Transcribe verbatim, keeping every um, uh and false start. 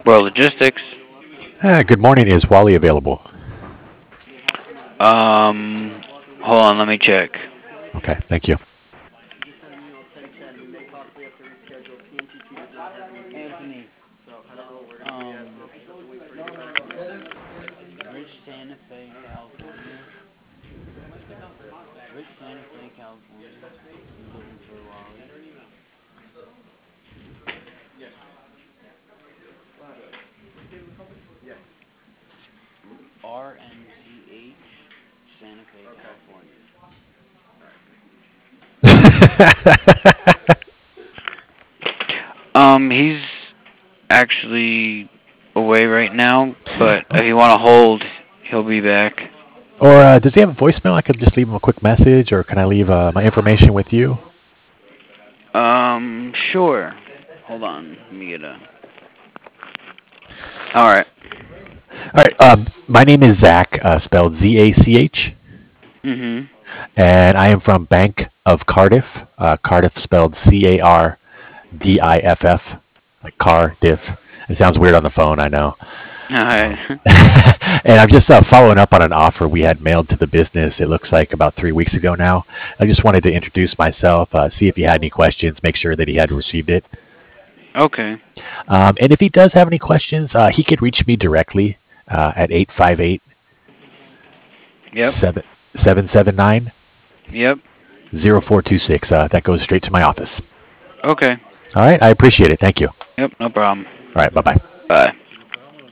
Well, logistics. Uh, good morning. Is Wally available? Um, hold on, let me check. Okay, thank you. Anthony, um, Rich Santa Fe, California. Rich Santa Fe, California. He's looking for Wally. R N C H, Santa Fe, California. Um, he's actually away right now, but if you want to hold, he'll be back. Or uh, does he have a voicemail? I could just leave him a quick message, or can I leave uh, my information with you? All Um, sure. Hold on, let me get a. All right. right. Um, my name is Zach, uh, spelled Z A C H, Mhm. and I am from Bank of Cardiff. Uh, Cardiff spelled C A R D I F F, like Cardiff. It sounds weird on the phone, I know. All Um, right. and I'm just uh, following up on an offer we had mailed to the business. It looks like about three weeks ago now. I just wanted to introduce myself, uh, see if he had any questions, make sure that he had received it. Okay. Um, and if he does have any questions, uh, he could reach me directly uh, at eight five eight, Yep. seven seven nine, Yep. zero four two six. Uh, that goes straight to my office. Okay. All right. I appreciate it. Thank you. All Yep. No problem. right. Bye bye. Bye.